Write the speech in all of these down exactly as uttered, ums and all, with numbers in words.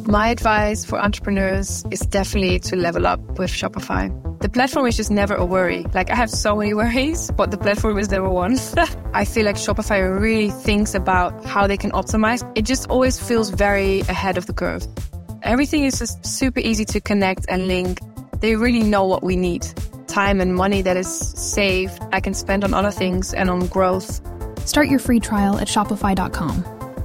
My advice for entrepreneurs is definitely to level up with Shopify. The platform is just never a worry. Like, I have so many worries, but the platform is never one. I feel like Shopify really thinks about how they can optimize. It just always feels very ahead of the curve. Everything is just super easy to connect and link. They really know what we need. Time and money that is saved, I can spend on other things and on growth. Start your free trial at shopify dot com.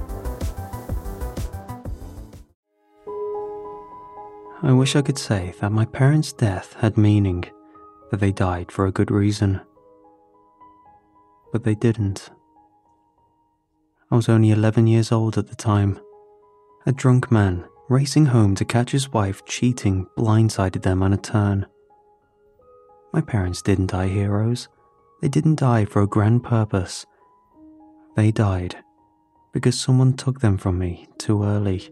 I wish I could say that my parents' death had meaning, that they died for a good reason. But they didn't. I was only eleven years old at the time. A drunk man, racing home to catch his wife cheating, blindsided them on a turn. My parents didn't die heroes. They didn't die for a grand purpose. They died because someone took them from me too early.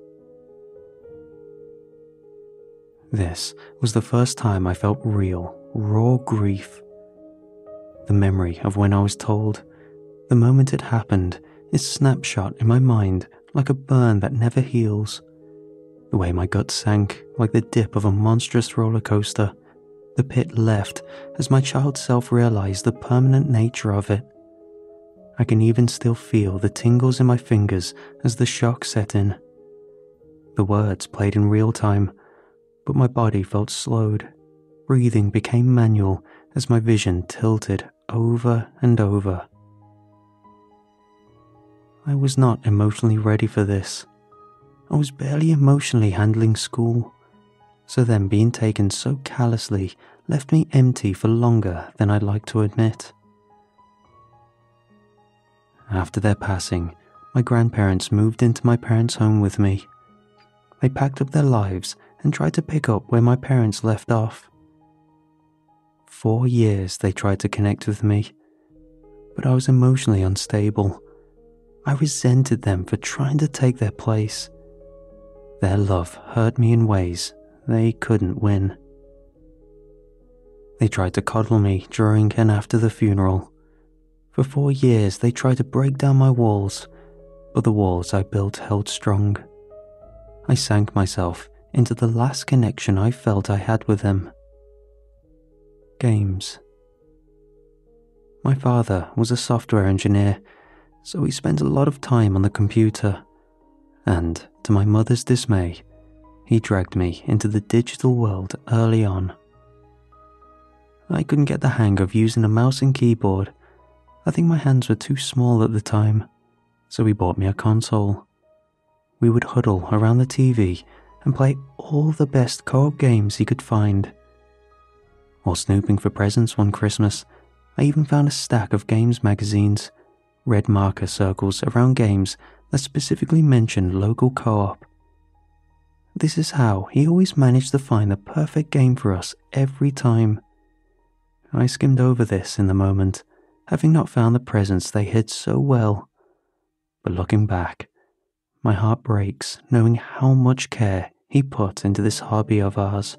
This was the first time I felt real, raw grief. The memory of when I was told, the moment it happened, is snapshot in my mind like a burn that never heals. The way my gut sank like the dip of a monstrous roller coaster. The pit left as my child self realized the permanent nature of it. I can even still feel the tingles in my fingers as the shock set in. The words played in real time, but my body felt slowed. Breathing became manual as my vision tilted over and over. I was not emotionally ready for this. I was barely emotionally handling school, so then being taken so callously left me empty for longer than I'd like to admit. After their passing, my grandparents moved into my parents' home with me. They packed up their lives and tried to pick up where my parents left off. Four years they tried to connect with me, but I was emotionally unstable. I resented them for trying to take their place. Their love hurt me in ways they couldn't win. They tried to coddle me during and after the funeral. For four years they tried to break down my walls, but the walls I built held strong. I sank myself into the last connection I felt I had with them. Games. My father was a software engineer, so he spent a lot of time on the computer, and, to my mother's dismay, he dragged me into the digital world early on. I couldn't get the hang of using a mouse and keyboard. I think my hands were too small at the time, so he bought me a console. We would huddle around the T V and play all the best co-op games he could find. While snooping for presents one Christmas, I even found a stack of games magazines, red marker circles around games that specifically mentioned local co-op. This is how he always managed to find the perfect game for us every time. I skimmed over this in the moment, having not found the presents they hid so well. But looking back, my heart breaks knowing how much care he put into this hobby of ours.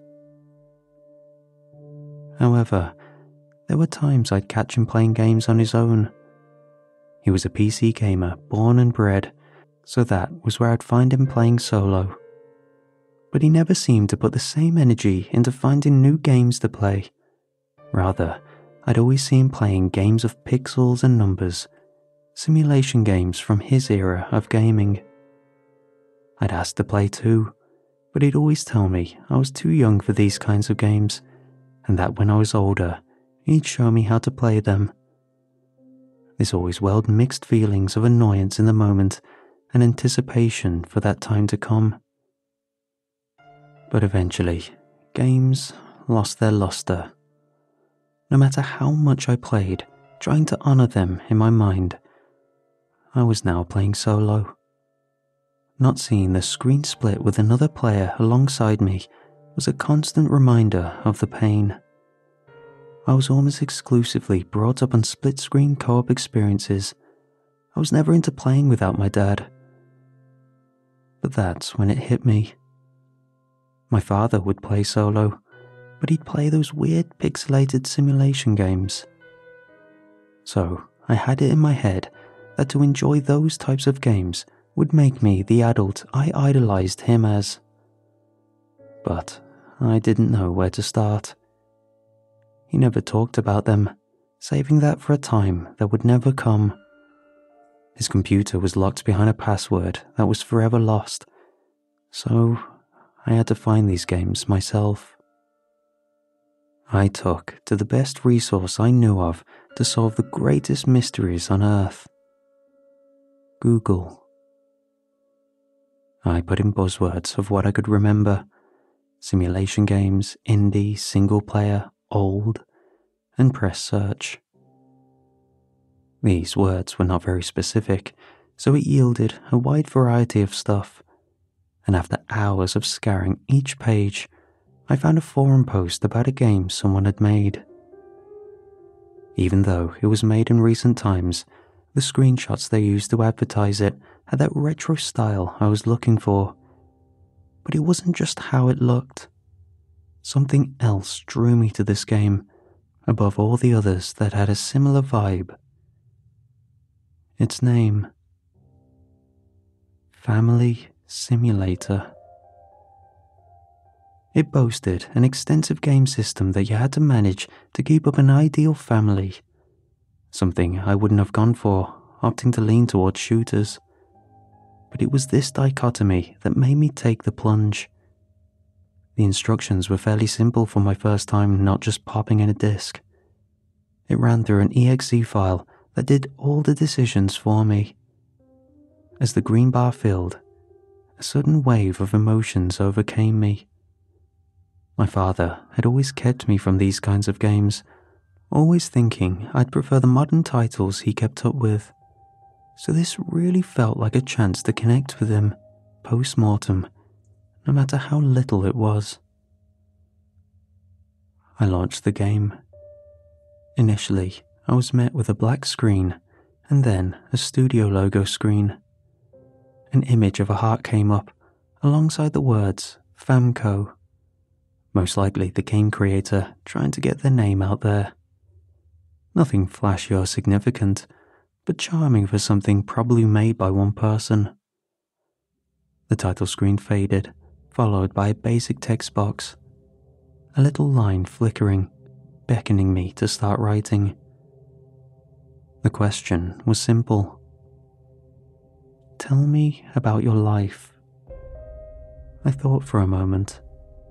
However, there were times I'd catch him playing games on his own. He was a P C gamer born and bred, so that was where I'd find him playing solo. But he never seemed to put the same energy into finding new games to play. Rather, I'd always see him playing games of pixels and numbers, simulation games from his era of gaming. I'd ask to play too, but he'd always tell me I was too young for these kinds of games, and that when I was older, he'd show me how to play them. This always welled mixed feelings of annoyance in the moment and anticipation for that time to come. But eventually, games lost their luster. No matter how much I played, trying to honor them in my mind, I was now playing solo. Not seeing the screen split with another player alongside me was a constant reminder of the pain. I was almost exclusively brought up on split-screen co-op experiences. I was never into playing without my dad. But that's when it hit me. My father would play solo, but he'd play those weird pixelated simulation games. So I had it in my head that to enjoy those types of games, would make me the adult I idolized him as. But I didn't know where to start. He never talked about them, saving that for a time that would never come. His computer was locked behind a password that was forever lost, so I had to find these games myself. I took to the best resource I knew of to solve the greatest mysteries on Earth: Google. I put in buzzwords of what I could remember: simulation games, indie, single player, old, and press search. These words were not very specific, so it yielded a wide variety of stuff, and after hours of scouring each page, I found a forum post about a game someone had made. Even though it was made in recent times, the screenshots they used to advertise it had that retro style I was looking for. But it wasn't just how it looked. Something else drew me to this game, above all the others that had a similar vibe. Its name: Family Simulator. It boasted an extensive game system that you had to manage to keep up an ideal family, something I wouldn't have gone for, opting to lean towards shooters. But it was this dichotomy that made me take the plunge. The instructions were fairly simple for my first time not just popping in a disk. It ran through an E X E file that did all the decisions for me. As the green bar filled, a sudden wave of emotions overcame me. My father had always kept me from these kinds of games, always thinking I'd prefer the modern titles he kept up with. So this really felt like a chance to connect with him, post-mortem, no matter how little it was. I launched the game. Initially, I was met with a black screen, and then a studio logo screen. An image of a heart came up, alongside the words Famco. Most likely the game creator trying to get their name out there. Nothing flashy or significant, but charming for something probably made by one person. The title screen faded, followed by a basic text box. A little line flickering, beckoning me to start writing. The question was simple. Tell me about your life. I thought for a moment.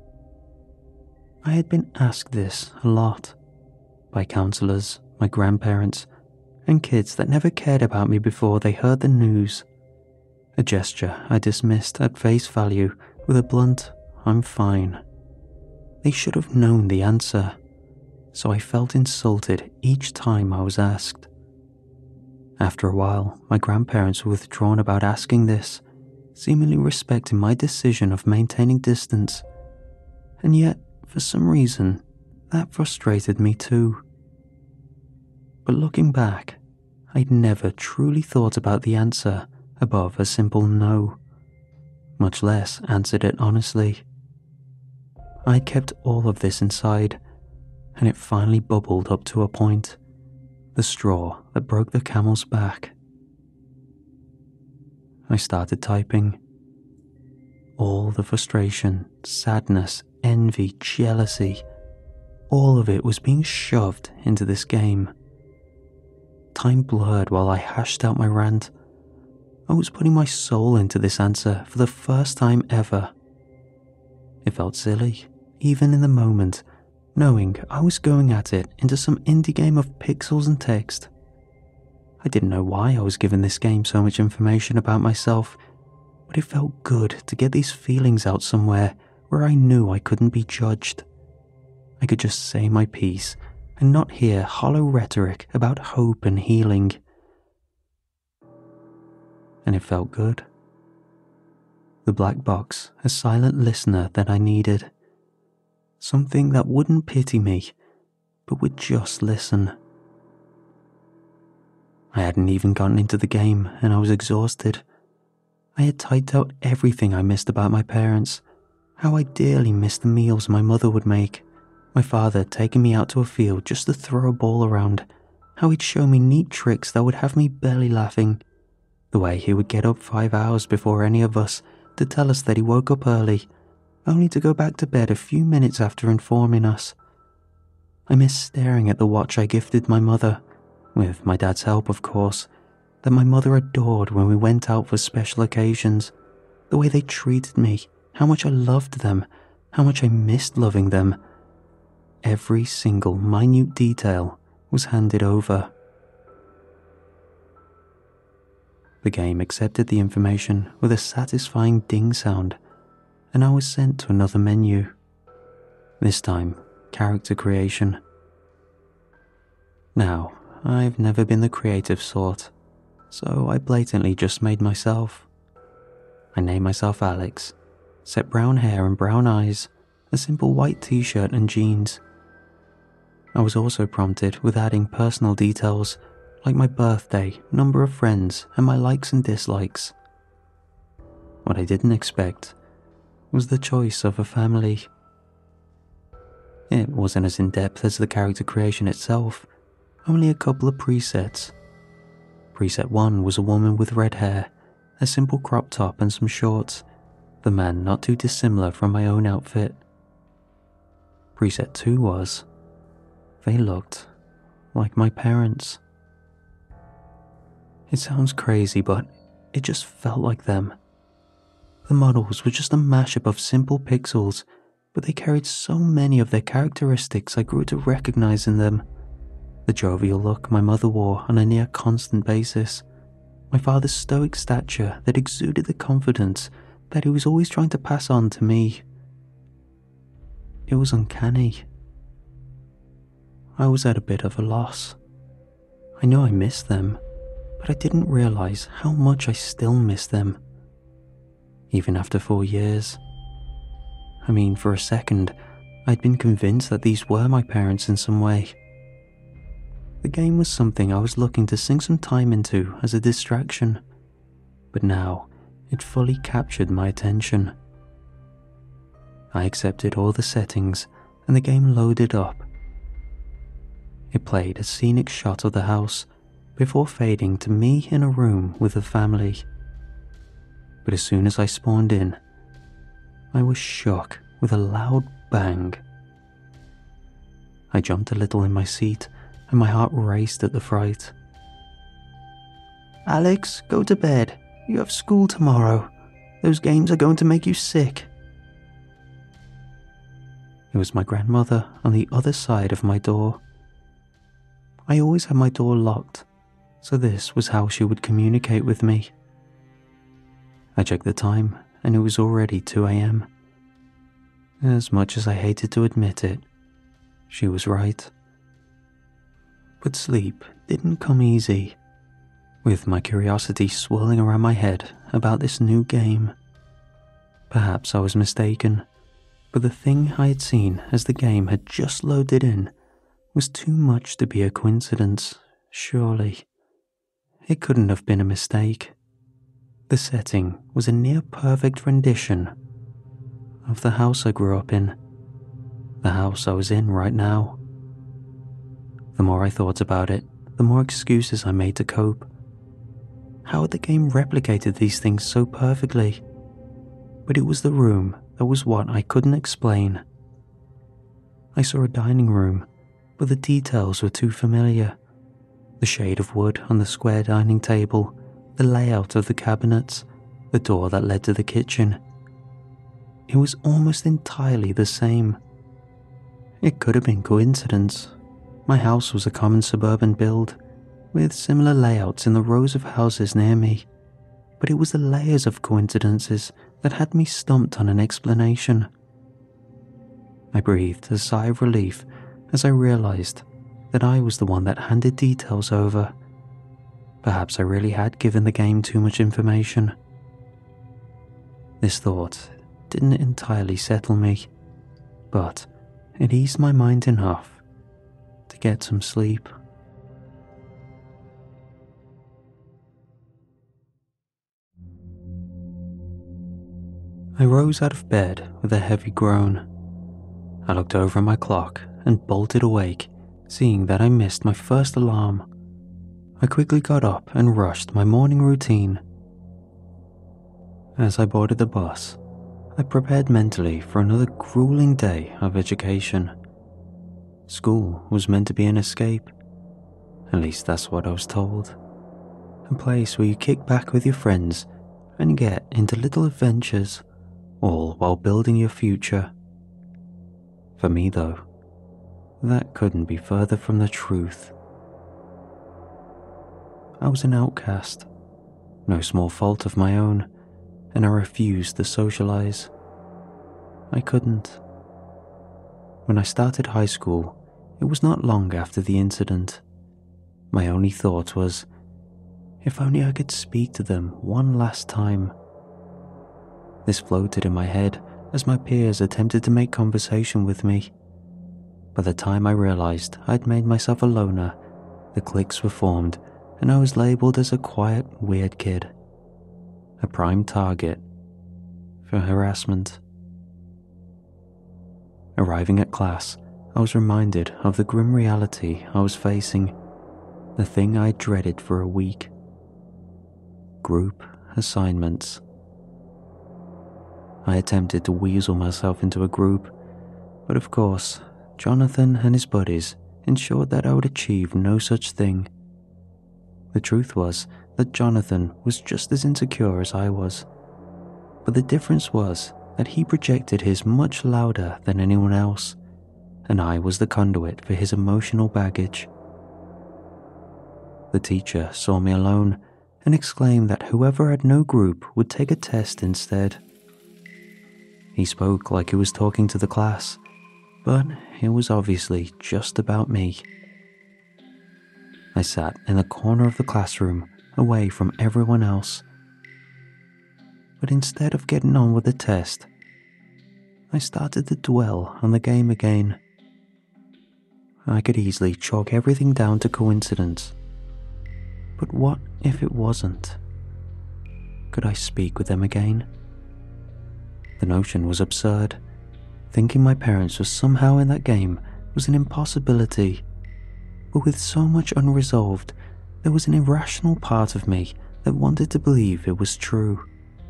I had been asked this a lot, by counselors, my grandparents, and kids that never cared about me before they heard the news. A gesture I dismissed at face value with a blunt, "I'm fine." They should have known the answer, so I felt insulted each time I was asked. After a while, my grandparents were withdrawn about asking this, seemingly respecting my decision of maintaining distance, and yet, for some reason, that frustrated me too. But looking back, I'd never truly thought about the answer above a simple no, much less answered it honestly. I'd kept all of this inside, and it finally bubbled up to a point, the straw that broke the camel's back. I started typing. All the frustration, sadness, envy, jealousy, all of it was being shoved into this game. Time blurred while I hashed out my rant. I was putting my soul into this answer for the first time ever. It felt silly, even in the moment, knowing I was going at it into some indie game of pixels and text. I didn't know why I was giving this game so much information about myself, but it felt good to get these feelings out somewhere where I knew I couldn't be judged. I could just say my piece and not hear hollow rhetoric about hope and healing. And it felt good. The black box, a silent listener that I needed. Something that wouldn't pity me, but would just listen. I hadn't even gotten into the game and I was exhausted. I had typed out everything I missed about my parents, how I dearly missed the meals my mother would make, my father taking me out to a field just to throw a ball around, how he'd show me neat tricks that would have me belly laughing, The way he would get up five hours before any of us to tell us that he woke up early, only to go back to bed a few minutes after informing us. I miss staring at the watch I gifted my mother, with my dad's help of course, that my mother adored when we went out for special occasions, the way they treated me, how much I loved them, how much I missed loving them. Every single minute detail was handed over. The game accepted the information with a satisfying ding sound, and I was sent to another menu. This time, character creation. Now, I've never been the creative sort, so I blatantly just made myself. I named myself Alex, set brown hair and brown eyes, a simple white t-shirt and jeans. I was also prompted with adding personal details like my birthday, number of friends, and my likes and dislikes. What I didn't expect was the choice of a family. It wasn't as in-depth as the character creation itself, only a couple of presets. Preset one was a woman with red hair, a simple crop top and some shorts, the man not too dissimilar from my own outfit. Preset two was, they looked like my parents. It sounds crazy, but it just felt like them. The models were just a mashup of simple pixels, but they carried so many of their characteristics I grew to recognize in them. The jovial look my mother wore on a near constant basis, my father's stoic stature that exuded the confidence that he was always trying to pass on to me. It was uncanny. I was at a bit of a loss. I know I missed them, but I didn't realize how much I still miss them. Even after four years. I mean, for a second, I'd been convinced that these were my parents in some way. The game was something I was looking to sink some time into as a distraction, but now it fully captured my attention. I accepted all the settings and the game loaded up. It played a scenic shot of the house before fading to me in a room with a family. But as soon as I spawned in, I was shook with a loud bang. I jumped a little in my seat and my heart raced at the fright. "Alex, go to bed. You have school tomorrow. Those games are going to make you sick." It was my grandmother on the other side of my door. I always had my door locked, so this was how she would communicate with me. I checked the time, and it was already two a.m. As much as I hated to admit it, she was right. But sleep didn't come easy, with my curiosity swirling around my head about this new game. Perhaps I was mistaken, but the thing I had seen as the game had just loaded in was too much to be a coincidence, surely. It couldn't have been a mistake. The setting was a near-perfect rendition of the house I grew up in, the house I was in right now. The more I thought about it, the more excuses I made to cope. How had the game replicated these things so perfectly? But it was the room that was what I couldn't explain. I saw a dining room, but the details were too familiar. The shade of wood on the square dining table, the layout of the cabinets, the door that led to the kitchen. It was almost entirely the same. It could have been coincidence. My house was a common suburban build, with similar layouts in the rows of houses near me, but it was the layers of coincidences that had me stumped on an explanation. I breathed a sigh of relief as I realized that I was the one that handed details over. Perhaps I really had given the game too much information. This thought didn't entirely settle me, but it eased my mind enough to get some sleep. I rose out of bed with a heavy groan. I looked over at my clock and bolted awake, seeing that I missed my first alarm. I quickly got up and rushed my morning routine. As I boarded the bus, I prepared mentally for another grueling day of education. School was meant to be an escape. At least that's what I was told. A place where you kick back with your friends and get into little adventures, all while building your future. For me though, that couldn't be further from the truth. I was an outcast, no small fault of my own, and I refused to socialize. I couldn't. When I started high school, it was not long after the incident. My only thought was, if only I could speak to them one last time. This floated in my head as my peers attempted to make conversation with me. By the time I realized I'd made myself a loner, the cliques were formed and I was labeled as a quiet, weird kid. A prime target for harassment. Arriving at class, I was reminded of the grim reality I was facing, the thing I dreaded for a week. Group assignments. I attempted to weasel myself into a group, but of course, Jonathan and his buddies ensured that I would achieve no such thing. The truth was that Jonathan was just as insecure as I was, but the difference was that he projected his much louder than anyone else, and I was the conduit for his emotional baggage. The teacher saw me alone and exclaimed that whoever had no group would take a test instead. He spoke like he was talking to the class, but it was obviously just about me. I sat in the corner of the classroom, away from everyone else. But instead of getting on with the test, I started to dwell on the game again. I could easily chalk everything down to coincidence. But what if it wasn't? Could I speak with them again? The notion was absurd. Thinking my parents were somehow in that game was an impossibility. But with so much unresolved, there was an irrational part of me that wanted to believe it was true.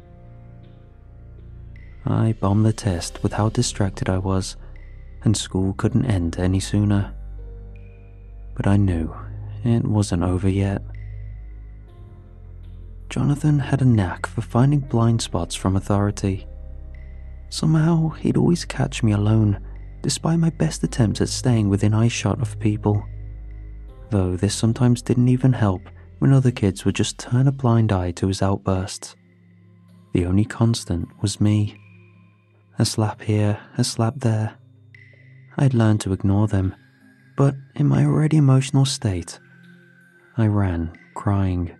I bombed the test with how distracted I was, and school couldn't end any sooner. But I knew it wasn't over yet. Jonathan had a knack for finding blind spots from authority. Somehow, he'd always catch me alone, despite my best attempts at staying within eyeshot of people. Though this sometimes didn't even help when other kids would just turn a blind eye to his outbursts. The only constant was me. A slap here, a slap there. I'd learned to ignore them, but in my already emotional state, I ran, crying.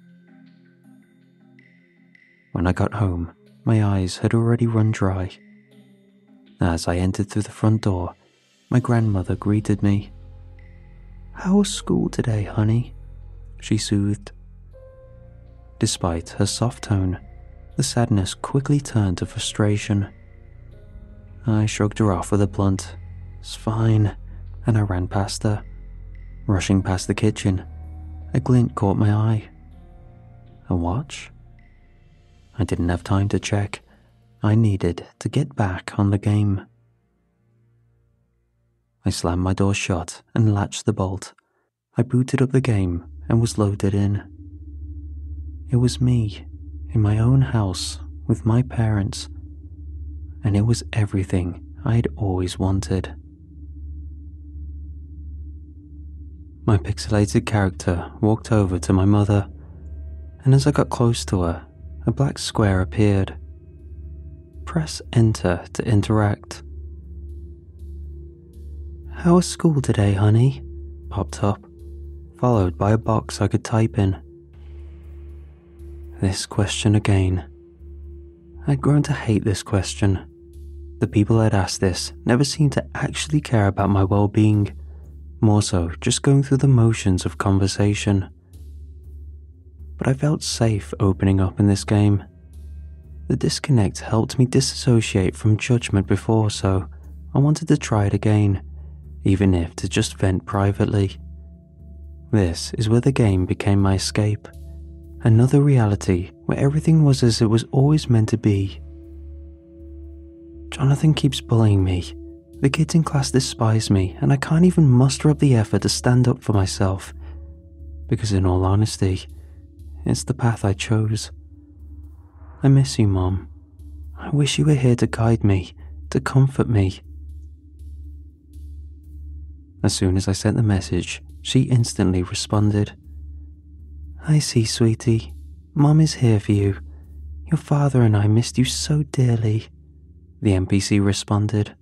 When I got home, my eyes had already run dry. As I entered through the front door, my grandmother greeted me. "How was school today, honey?" she soothed. Despite her soft tone, the sadness quickly turned to frustration. I shrugged her off with a blunt, "It's fine," and I ran past her. Rushing past the kitchen, a glint caught my eye. A watch? I didn't have time to check. I needed to get back on the game. I slammed my door shut and latched the bolt. I booted up the game and was loaded in. It was me, in my own house, with my parents, and it was everything I'd always wanted. My pixelated character walked over to my mother, and as I got close to her, a black square appeared. Press enter to interact. "How was school today, honey?" popped up, followed by a box I could type in. This question again. I'd grown to hate this question. The people I'd asked this never seemed to actually care about my well-being, more so just going through the motions of conversation. But I felt safe opening up in this game. The disconnect helped me disassociate from judgment before, so I wanted to try it again, even if to just vent privately. This is where the game became my escape. Another reality where everything was as it was always meant to be. Jonathan keeps bullying me. The kids in class despise me, and I can't even muster up the effort to stand up for myself. Because in all honesty, it's the path I chose. I miss you, Mom. I wish you were here to guide me, to comfort me. As soon as I sent the message, she instantly responded. I see, sweetie. Mom is here for you. Your father and I missed you so dearly, the N P C responded.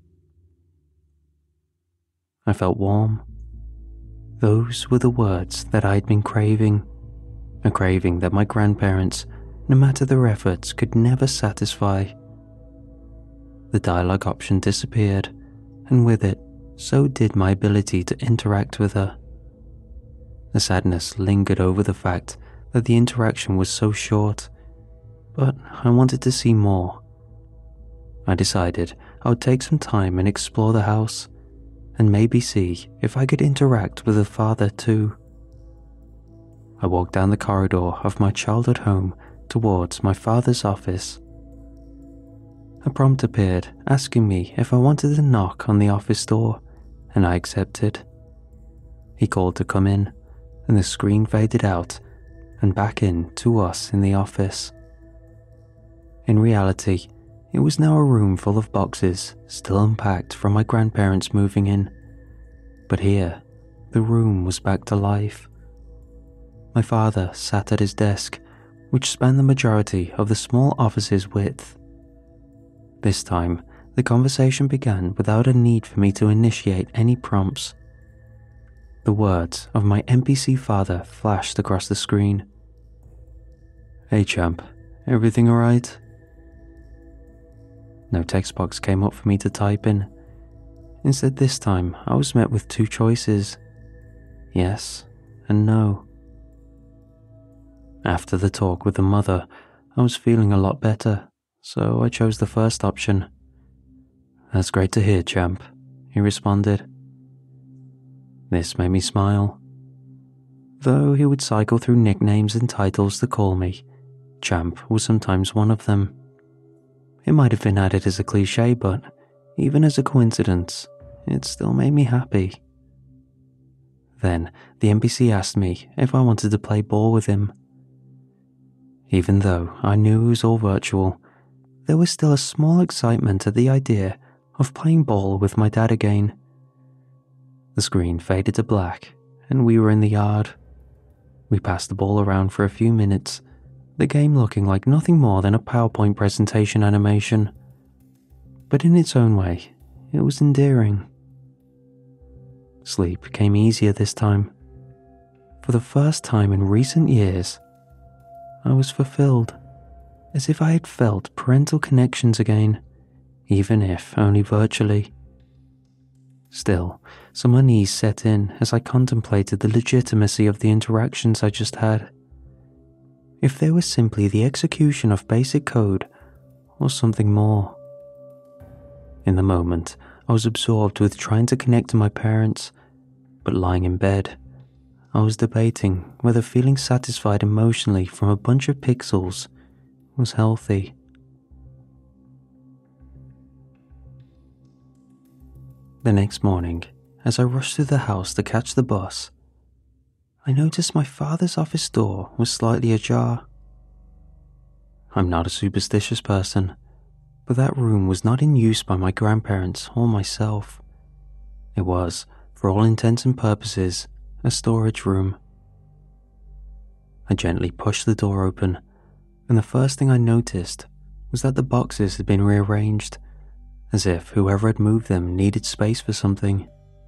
I felt warm. Those were the words that I'd been craving. A craving that my grandparents, no matter their efforts, could never satisfy. The dialogue option disappeared, and with it, so did my ability to interact with her. The sadness lingered over the fact that the interaction was so short, but I wanted to see more. I decided I would take some time and explore the house, and maybe see if I could interact with her father too. I walked down the corridor of my childhood home towards my father's office. A prompt appeared asking me if I wanted to knock on the office door, and I accepted. He called to come in, and the screen faded out and back in to us in the office. In reality, it was now a room full of boxes still unpacked from my grandparents moving in, but here the room was back to life. My father sat at his desk, which spanned the majority of the small office's width. This time, the conversation began without a need for me to initiate any prompts. The words of my N P C father flashed across the screen. Hey champ, everything alright? No text box came up for me to type in. Instead, this time I was met with two choices, yes and no. After the talk with the mother, I was feeling a lot better, so I chose the first option. That's great to hear, champ, he responded. This made me smile. Though he would cycle through nicknames and titles to call me, champ was sometimes one of them. It might have been added as a cliche, but even as a coincidence, it still made me happy. Then the N P C asked me if I wanted to play ball with him. Even though I knew it was all virtual, there was still a small excitement at the idea of playing ball with my dad again. The screen faded to black, and we were in the yard. We passed the ball around for a few minutes, the game looking like nothing more than a PowerPoint presentation animation. But in its own way, it was endearing. Sleep came easier this time. For the first time in recent years, I was fulfilled, as if I had felt parental connections again, even if only virtually. Still, some unease set in as I contemplated the legitimacy of the interactions I just had. If they were simply the execution of basic code, or something more. In the moment, I was absorbed with trying to connect to my parents, but lying in bed, I was debating whether feeling satisfied emotionally from a bunch of pixels was healthy. The next morning, as I rushed through the house to catch the bus, I noticed my father's office door was slightly ajar. I'm not a superstitious person, but that room was not in use by my grandparents or myself. It was, for all intents and purposes, a storage room. I gently pushed the door open, and the first thing I noticed was that the boxes had been rearranged, as if whoever had moved them needed space for something.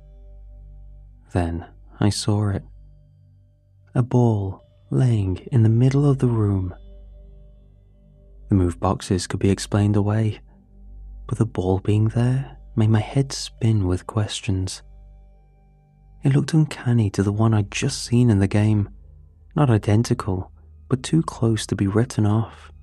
Then I saw it. A ball laying in the middle of the room. The moved boxes could be explained away, but the ball being there made my head spin with questions. It looked uncanny to the one I'd just seen in the game, not identical, but too close to be written off.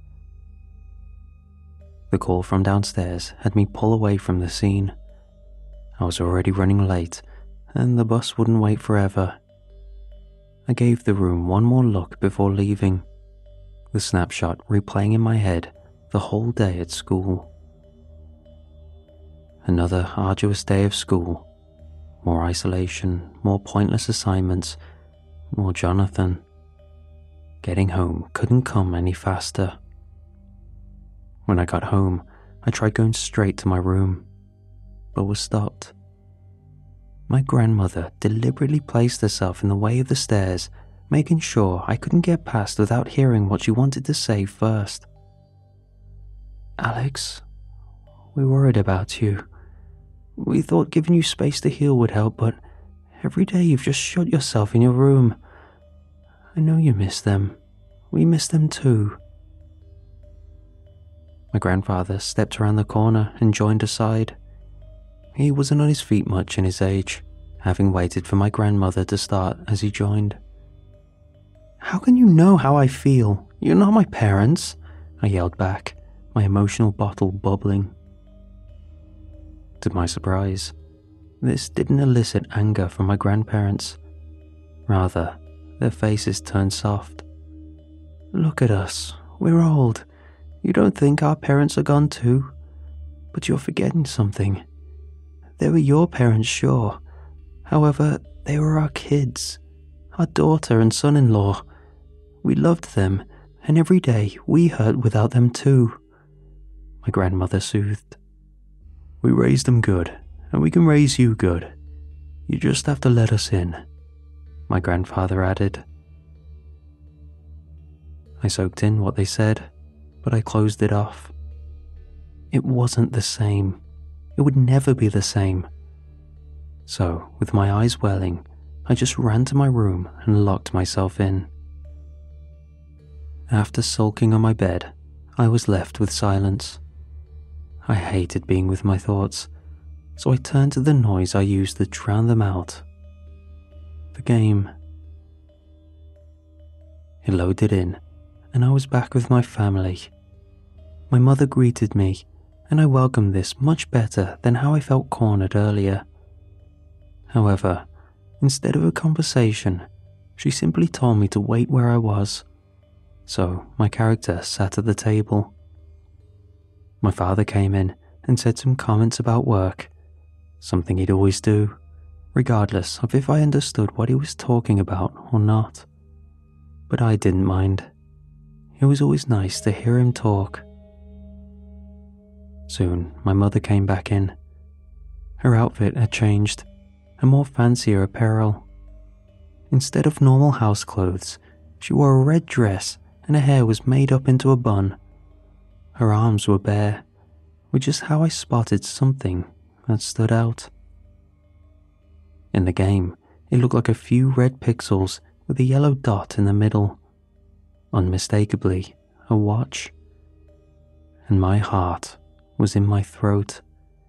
The call from downstairs had me pull away from the scene. I was already running late, and the bus wouldn't wait forever. I gave the room one more look before leaving, the snapshot replaying in my head the whole day at school. Another arduous day of school. More isolation, more pointless assignments, more Jonathan. Getting home couldn't come any faster. When I got home, I tried going straight to my room, but was stopped. My grandmother deliberately placed herself in the way of the stairs, making sure I couldn't get past without hearing what she wanted to say first. "Alex, we worried about you. We thought giving you space to heal would help, but every day you've just shut yourself in your room. I know you miss them. We miss them too." My grandfather stepped around the corner and joined her side. He wasn't on his feet much in his age, having waited for my grandmother to start as he joined. "How can you know how I feel? You're not my parents," I yelled back, my emotional bottle bubbling. To my surprise, this didn't elicit anger from my grandparents. Rather, their faces turned soft. "Look at us. We're old. You don't think our parents are gone too? But you're forgetting something. They were your parents, sure. However, they were our kids, our daughter and son-in-law. We loved them, and every day we hurt without them too," my grandmother soothed. "We raised them good, and we can raise you good. You just have to let us in," my grandfather added. I soaked in what they said, but I closed it off. It wasn't the same. It would never be the same. So, with my eyes welling, I just ran to my room and locked myself in. After sulking on my bed, I was left with silence. I hated being with my thoughts, so I turned to the noise I used to drown them out. The game. It loaded in, and I was back with my family. My mother greeted me, and I welcomed this much better than how I felt cornered earlier. However, instead of a conversation, she simply told me to wait where I was. So my character sat at the table. My father came in and said some comments about work, something he'd always do, regardless of if I understood what he was talking about or not. But I didn't mind. It was always nice to hear him talk. Soon, my mother came back in. Her outfit had changed, a more fancier apparel. Instead of normal house clothes, she wore a red dress and her hair was made up into a bun. Her arms were bare, which is how I spotted something that stood out. In the game, it looked like a few red pixels with a yellow dot in the middle. Unmistakably, a watch. And my heart was in my throat.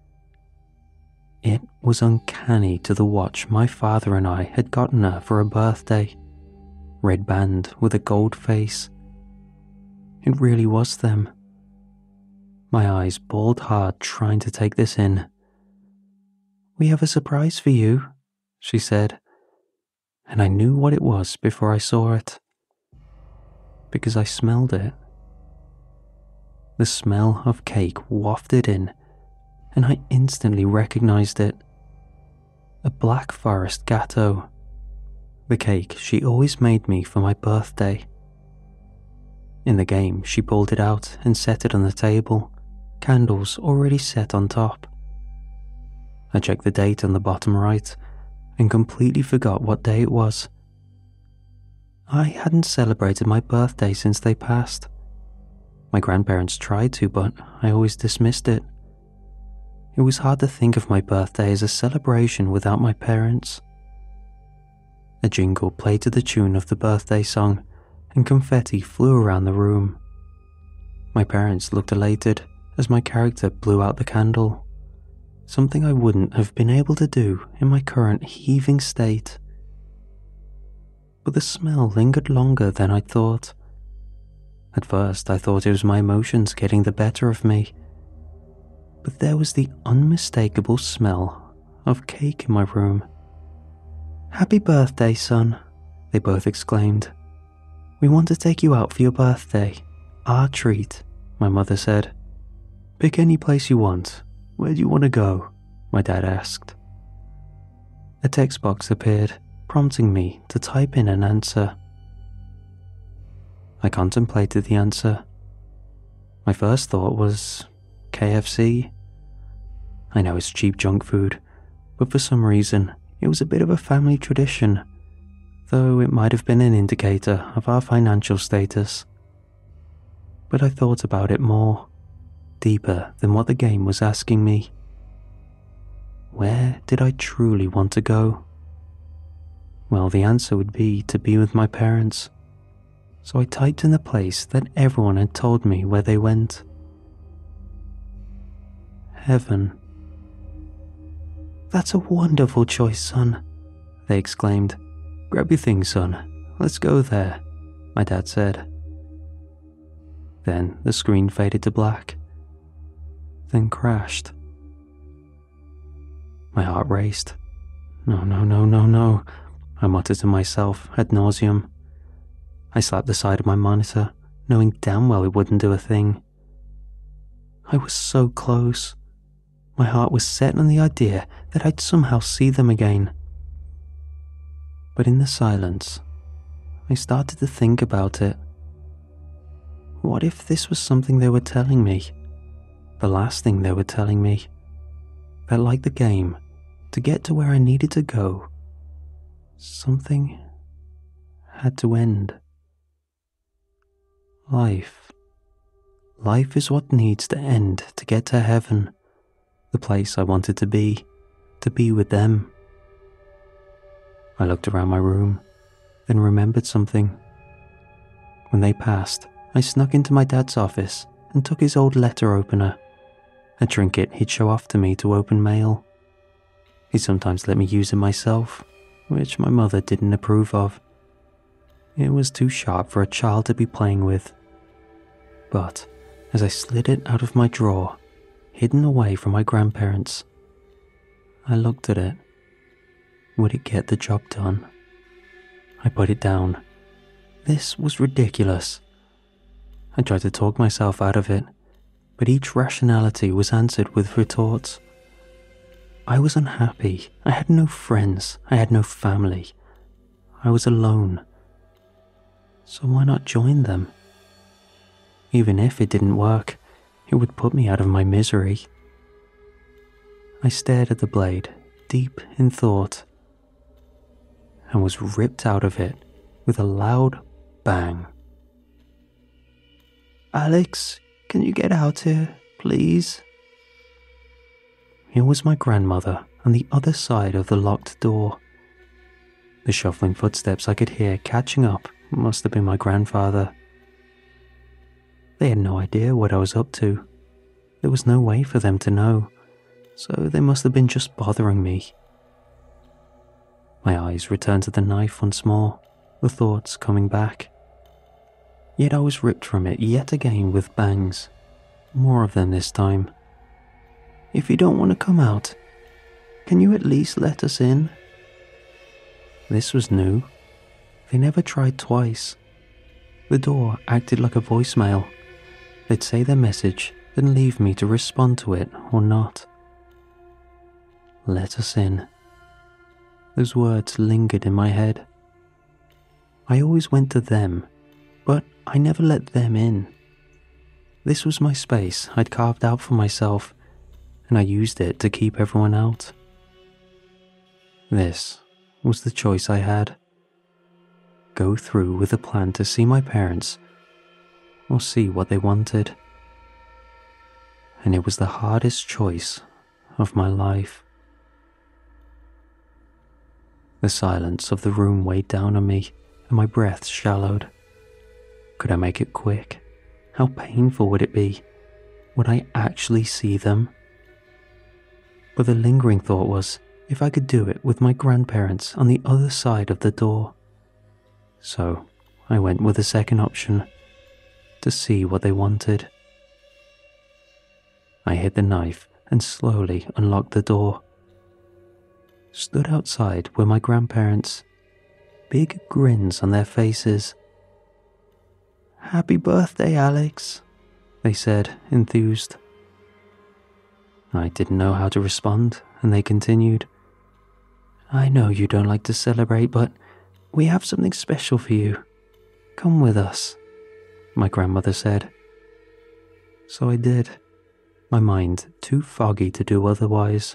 It was uncanny to the watch my father and I had gotten her for her birthday. Red band with a gold face. It really was them. My eyes balled hard trying to take this in. "We have a surprise for you," she said, and I knew what it was before I saw it. Because I smelled it. The smell of cake wafted in, and I instantly recognized it. A Black Forest Gâteau. The cake she always made me for my birthday. In the game, she pulled it out and set it on the table, candles already set on top. I checked the date on the bottom right and completely forgot what day it was. I hadn't celebrated my birthday since they passed. My grandparents tried to, but I always dismissed it. It was hard to think of my birthday as a celebration without my parents. A jingle played to the tune of the birthday song, and confetti flew around the room. My parents looked elated as my character blew out the candle, something I wouldn't have been able to do in my current heaving state. But the smell lingered longer than I thought. At first, I thought it was my emotions getting the better of me, but there was the unmistakable smell of cake in my room. "Happy birthday, son," they both exclaimed. "We want to take you out for your birthday. Our treat," my mother said. "Pick any place you want. Where do you want to go?" my dad asked. A text box appeared, prompting me to type in an answer. I contemplated the answer. My first thought was K F C. I know it's cheap junk food, but for some reason it was a bit of a family tradition, though it might have been an indicator of our financial status. But I thought about it more, deeper than what the game was asking me. Where did I truly want to go? Well, the answer would be to be with my parents. So I typed in the place that everyone had told me where they went. Heaven. "That's a wonderful choice, son," they exclaimed. "Grab your things, son. Let's go there," my dad said. Then the screen faded to black, then crashed. My heart raced. No, no, no, no, no, I muttered to myself ad nauseum. I slapped the side of my monitor, knowing damn well it wouldn't do a thing. I was so close. My heart was set on the idea that I'd somehow see them again. But in the silence, I started to think about it. What if this was something they were telling me? The last thing they were telling me? That, like the game, to get to where I needed to go, something had to end. Life. Life is what needs to end to get to heaven, the place I wanted to be, to be with them. I looked around my room, then remembered something. When they passed, I snuck into my dad's office and took his old letter opener, a trinket he'd show off to me to open mail. He sometimes let me use it myself, which my mother didn't approve of. It was too sharp for a child to be playing with. But as I slid it out of my drawer, hidden away from my grandparents, I looked at it. Would it get the job done? I put it down. This was ridiculous. I tried to talk myself out of it, but each rationality was answered with retorts. I was unhappy. I had no friends. I had no family. I was alone. So why not join them? Even if it didn't work, it would put me out of my misery. I stared at the blade, deep in thought, and was ripped out of it with a loud bang. "Alex, can you get out here, please?" It was my grandmother on the other side of the locked door. The shuffling footsteps I could hear catching up must have been my grandfather. They had no idea what I was up to. There was no way for them to know, so they must have been just bothering me. My eyes returned to the knife once more, the thoughts coming back. Yet I was ripped from it yet again with bangs, more of them this time. "If you don't want to come out, can you at least let us in?" This was new. They never tried twice. The door acted like a voicemail. They'd say their message, then leave me to respond to it or not. Let us in. Those words lingered in my head. I always went to them, but I never let them in. This was my space I'd carved out for myself, and I used it to keep everyone out. This was the choice I had. Go through with a plan to see my parents, or see what they wanted. And it was the hardest choice of my life. The silence of the room weighed down on me, and my breath shallowed. Could I make it quick? How painful would it be? Would I actually see them? But the lingering thought was, if I could do it with my grandparents on the other side of the door. So I went with the second option, to see what they wanted. I hid the knife and slowly unlocked the door. Stood outside were my grandparents. big grins on their faces. "Happy birthday, Alex," they said, enthused. I didn't know how to respond, and they continued. "I know you don't like to celebrate, but we have something special for you. Come with us," my grandmother said. So I did, my mind too foggy to do otherwise.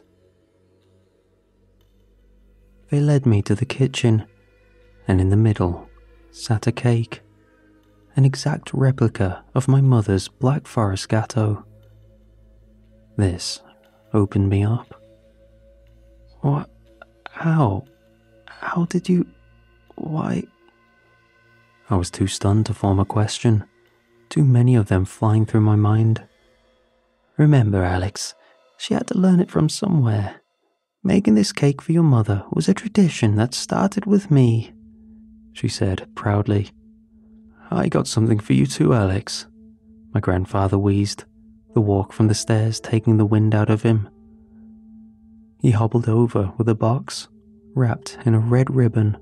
They led me to the kitchen, and in the middle sat a cake, an exact replica of my mother's Black Forest Gateau. This opened me up. What? How? How did you... Why? I was too stunned to form a question, too many of them flying through my mind. "Remember, Alex, she had to learn it from somewhere. Making this cake for your mother was a tradition that started with me," she said proudly. "I got something for you too, Alex," my grandfather wheezed, the walk from the stairs taking the wind out of him. He hobbled over with a box, wrapped in a red ribbon.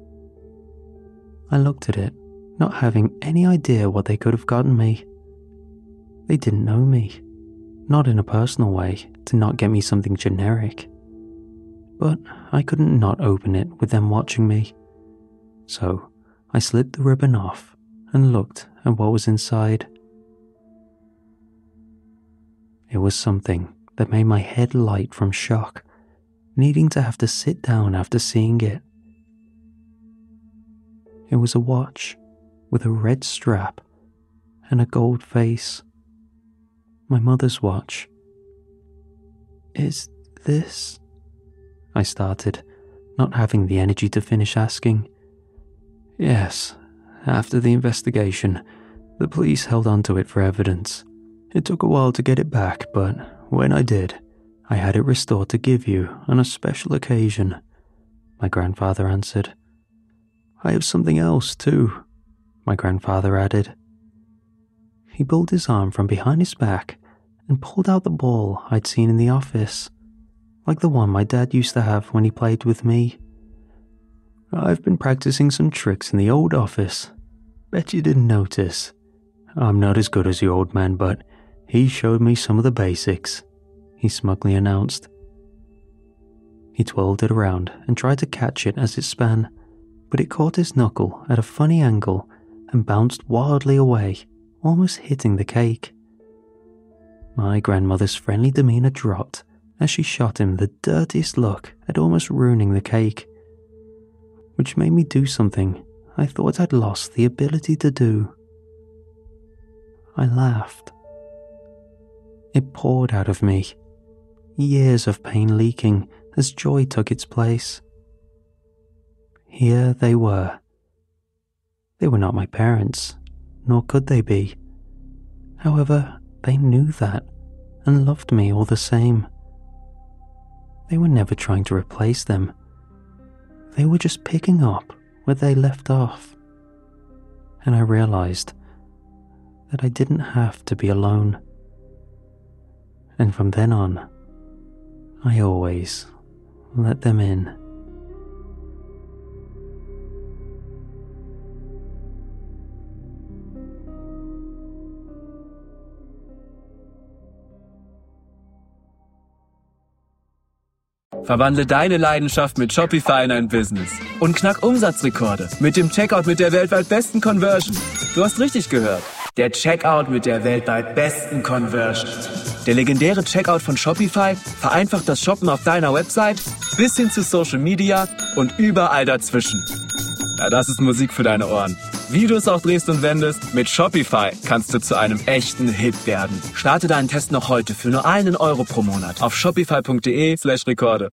I looked at it, not having any idea what they could have gotten me. They didn't know me, not in a personal way, to not get me something generic. But I couldn't not open it with them watching me. So I slipped the ribbon off and looked at what was inside. It was something that made my head light from shock, needing to have to sit down after seeing it. It was a watch with a red strap and a gold face. My mother's watch. "Is this..." I started, not having the energy to finish asking. "Yes, after the investigation, the police held onto it for evidence. It took a while to get it back, but when I did, I had it restored to give you on a special occasion," my grandfather answered. "I have something else too," my grandfather added. He pulled his arm from behind his back and pulled out the ball I'd seen in the office, like the one my dad used to have when he played with me. "I've been practicing some tricks in the old office. Bet you didn't notice. I'm not as good as your old man, but he showed me some of the basics," he smugly announced. He twirled it around and tried to catch it as it span, but it caught his knuckle at a funny angle and bounced wildly away, almost hitting the cake. My grandmother's friendly demeanor dropped as she shot him the dirtiest look at almost ruining the cake, which made me do something I thought I'd lost the ability to do. I laughed. It poured out of me, years of pain leaking as joy took its place. Here they were. They were not my parents, nor could they be. However, they knew that and loved me all the same. They were never trying to replace them. They were just picking up where they left off. And I realized that I didn't have to be alone. And from then on, I always let them in. Verwandle deine Leidenschaft mit Shopify in ein Business und knack Umsatzrekorde mit dem Checkout mit der weltweit besten Conversion. Du hast richtig gehört. Der Checkout mit der weltweit besten Conversion. Der legendäre Checkout von Shopify vereinfacht das Shoppen auf deiner Website bis hin zu Social Media und überall dazwischen. Ja, das ist Musik für deine Ohren. Wie du es auch drehst und wendest, mit Shopify kannst du zu einem echten Hit werden. Starte deinen Test noch heute für nur einen Euro pro Monat auf shopify punkt de slash Rekorde.